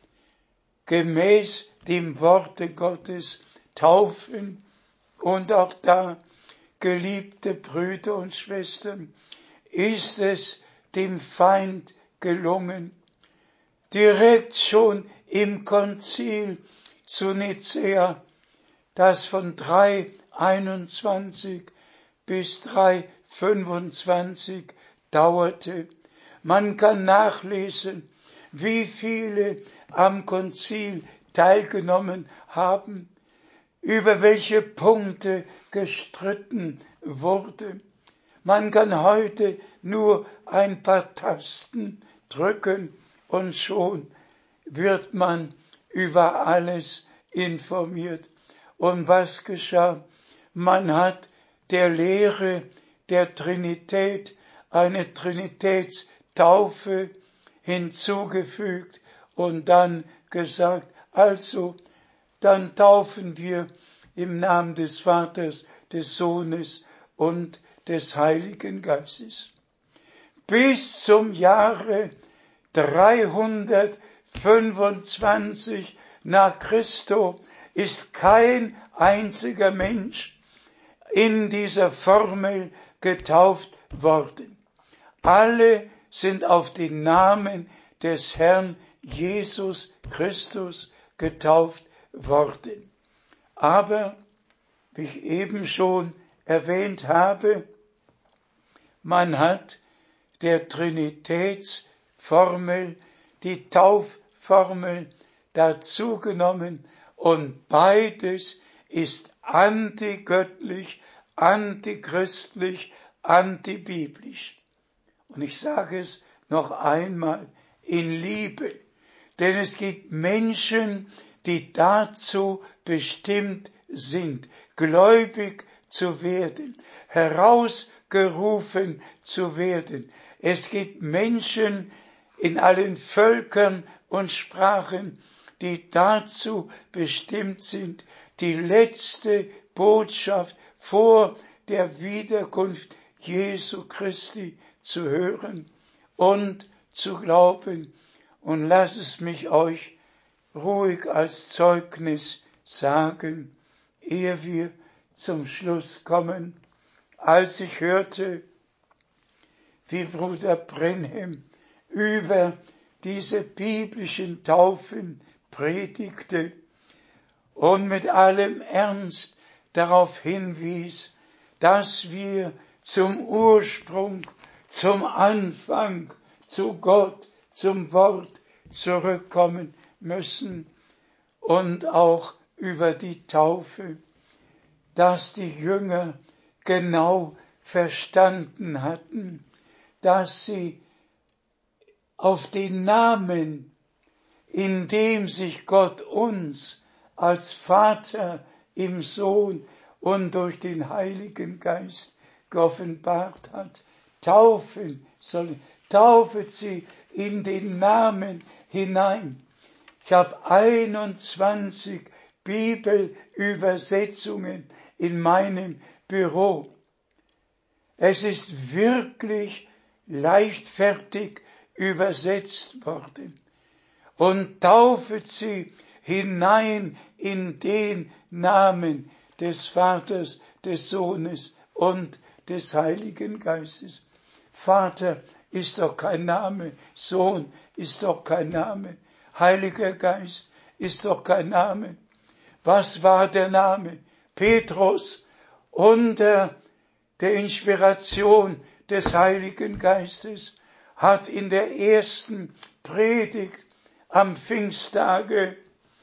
gemäß dem Worte Gottes taufen. Und auch da, geliebte Brüder und Schwestern, ist es dem Feind gelungen, direkt schon im Konzil zu Nicäa, das von dreihunderteinundzwanzig bis dreihundertfünfundzwanzig dauerte. Man kann nachlesen, wie viele am Konzil teilgenommen haben, über welche Punkte gestritten wurde. Man kann heute nur ein paar Tasten drücken und schon wird man über alles informiert. Und was geschah? Man hat der Lehre der Trinität eine Trinitätstaufe hinzugefügt und dann gesagt, also, dann taufen wir im Namen des Vaters, des Sohnes und des Heiligen Geistes. Bis zum Jahre dreihundertfünfundzwanzig nach Christus ist kein einziger Mensch in dieser Formel getauft worden. Alle sind auf den Namen des Herrn Jesus Christus getauft worden. Aber, wie ich eben schon erwähnt habe, man hat der Trinitätsformel die Taufformel dazugenommen und beides ist antigöttlich, antichristlich, antibiblisch. Und ich sage es noch einmal, in Liebe. Denn es gibt Menschen, die dazu bestimmt sind, gläubig zu werden, herausgerufen zu werden. Es gibt Menschen in allen Völkern und Sprachen, die dazu bestimmt sind, die letzte Botschaft vor der Wiederkunft Jesu Christi zu hören und zu glauben. Und lasst es mich euch ruhig als Zeugnis sagen, ehe wir zum Schluss kommen. Als ich hörte, wie Bruder Brenhem über diese biblischen Taufen predigte und mit allem Ernst darauf hinwies, dass wir zum Ursprung, zum Anfang, zu Gott, zum Wort zurückkommen müssen und auch über die Taufe, dass die Jünger genau verstanden hatten, dass sie auf den Namen, in dem sich Gott uns als Vater im Sohn und durch den Heiligen Geist geoffenbart hat, taufen sollen. Taufet sie in den Namen hinein. Ich habe einundzwanzig Bibelübersetzungen in meinem Büro. Es ist wirklich leichtfertig übersetzt worden. Und taufet sie hinein in den Namen des Vaters, des Sohnes und des Heiligen Geistes. Vater ist doch kein Name, Sohn ist doch kein Name, Heiliger Geist ist doch kein Name. Was war der Name? Petrus unter der Inspiration des Heiligen Geistes hat in der ersten Predigt am Pfingsttage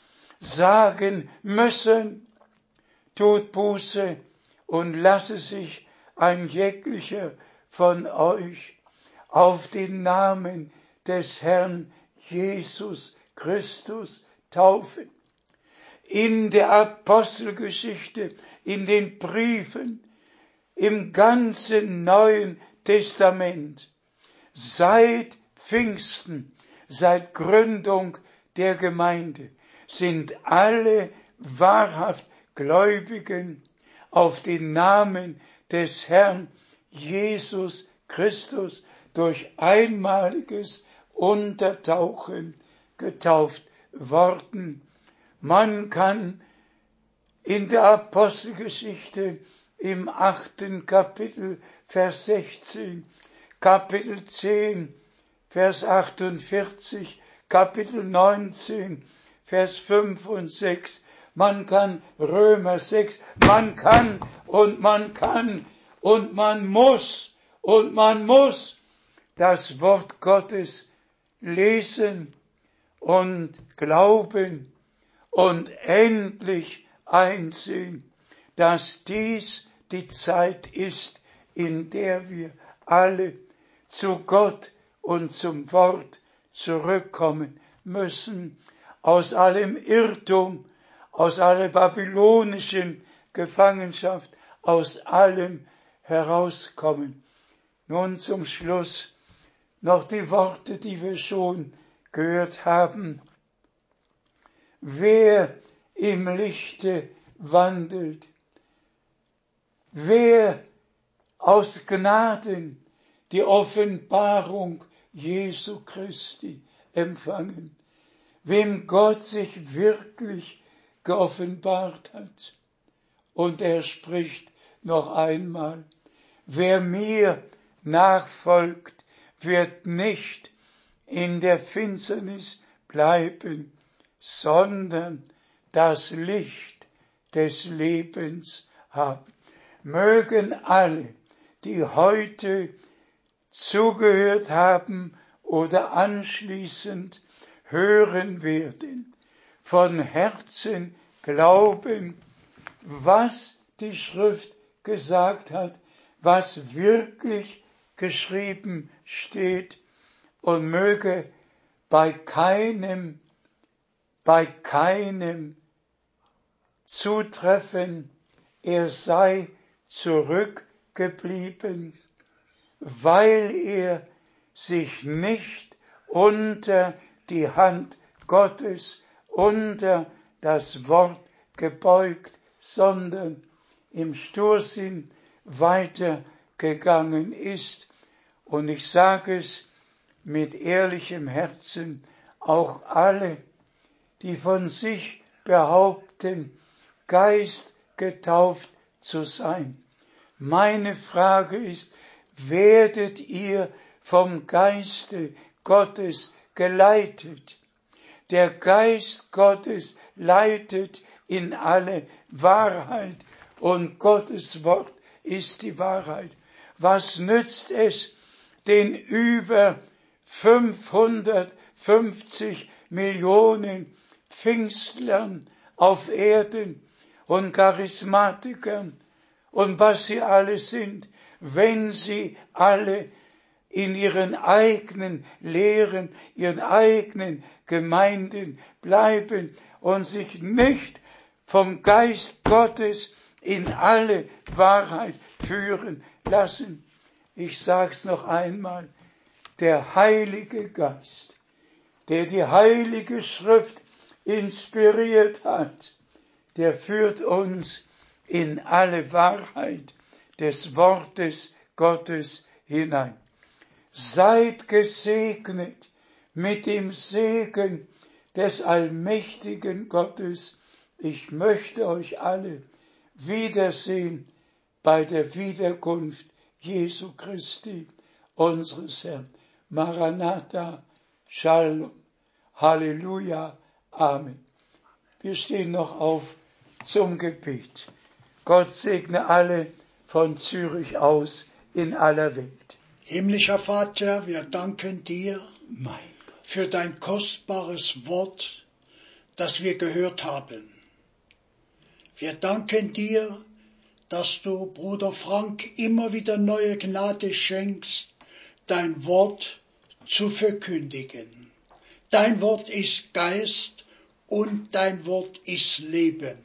sagen müssen, tut Buße und lasse sich ein jeglicher von euch auf den Namen des Herrn Jesus Christus taufen. In der Apostelgeschichte, in den Briefen, im ganzen Neuen Testament, seit Pfingsten, seit Gründung der Gemeinde, sind alle wahrhaft Gläubigen auf den Namen des Herrn Jesus Christus durch einmaliges Untertauchen getauft worden. Man kann in der Apostelgeschichte im achten Kapitel, Vers sechzehn, Kapitel zehn, Vers achtundvierzig, Kapitel neunzehn, Vers fünf und sechs, man kann Römer sechs, man kann und man kann und man muss und man muss das Wort Gottes lesen und glauben und endlich einsehen, dass dies die Zeit ist, in der wir alle zu Gott und zum Wort zurückkommen müssen, aus allem Irrtum, aus aller babylonischen Gefangenschaft, aus allem herauskommen. Nun zum Schluss noch die Worte, die wir schon gehört haben. Wer im Lichte wandelt, wer aus Gnaden die Offenbarung Jesu Christi empfangen, wem Gott sich wirklich geoffenbart hat. Und er spricht noch einmal, wer mir nachfolgt, wird nicht in der Finsternis bleiben, sondern das Licht des Lebens haben. Mögen alle, die heute zugehört haben oder anschließend hören werden, von Herzen glauben, was die Schrift gesagt hat, was wirklich geschrieben steht, und möge bei keinem, bei keinem zutreffen, er sei zurückgeblieben, weil er sich nicht unter die Hand Gottes, unter das Wort gebeugt, sondern im Stursinn weitergegangen ist. Und ich sage es mit ehrlichem Herzen, auch alle, die von sich behaupten, Geist getauft zu sein. Meine Frage ist, werdet ihr vom Geiste Gottes geleitet? Der Geist Gottes leitet in alle Wahrheit und Gottes Wort ist die Wahrheit. Was nützt es den über fünfhundertfünfzig Millionen Pfingstlern auf Erden und Charismatikern und was sie alle sind, wenn sie alle in ihren eigenen Lehren, ihren eigenen Gemeinden bleiben und sich nicht vom Geist Gottes in alle Wahrheit führen lassen. Ich sag's noch einmal, der Heilige Geist, der die Heilige Schrift inspiriert hat, der führt uns in alle Wahrheit des Wortes Gottes hinein. Seid gesegnet mit dem Segen des allmächtigen Gottes. Ich möchte euch alle wiedersehen bei der Wiederkunft Jesu Christi, unseres Herrn. Maranatha, Shalom, Halleluja, Amen. Wir stehen noch auf zum Gebet. Gott segne alle von Zürich aus in aller Welt. Himmlischer Vater, wir danken dir Mein für dein kostbares Wort, das wir gehört haben. Wir danken dir, dass du Bruder Frank immer wieder neue Gnade schenkst, dein Wort zu verkündigen. Dein Wort ist Geist und dein Wort ist Leben.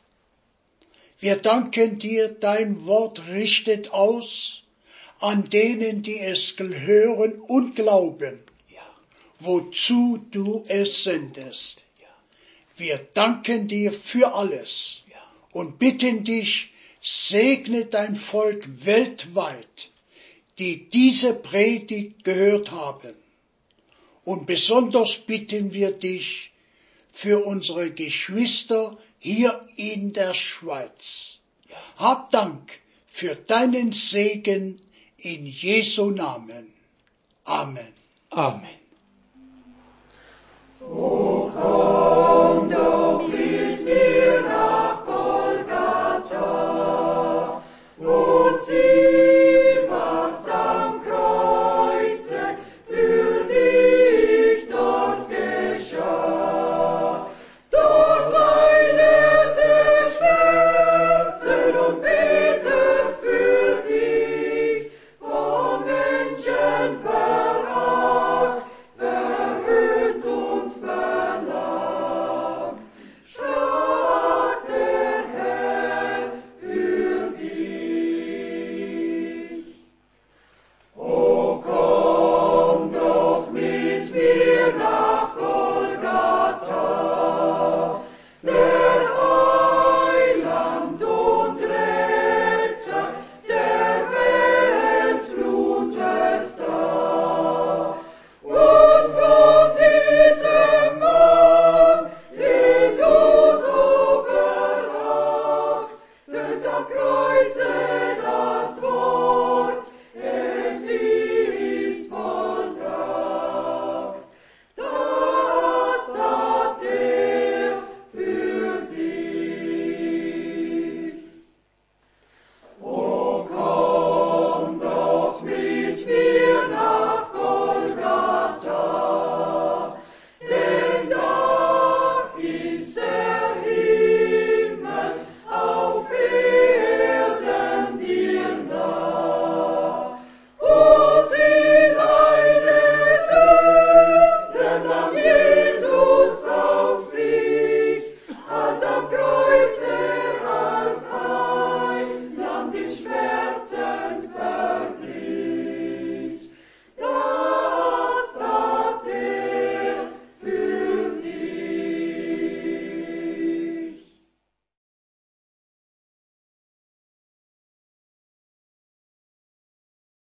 Wir danken dir, dein Wort richtet aus an denen, die es hören und glauben, Ja. wozu du es sendest. Ja. Wir danken dir für alles Ja. und bitten dich, segne dein Volk weltweit, die diese Predigt gehört haben. Und besonders bitten wir dich für unsere Geschwister hier in der Schweiz. Ja. Hab Dank für deinen Segen in Jesu Namen. Amen. Amen. O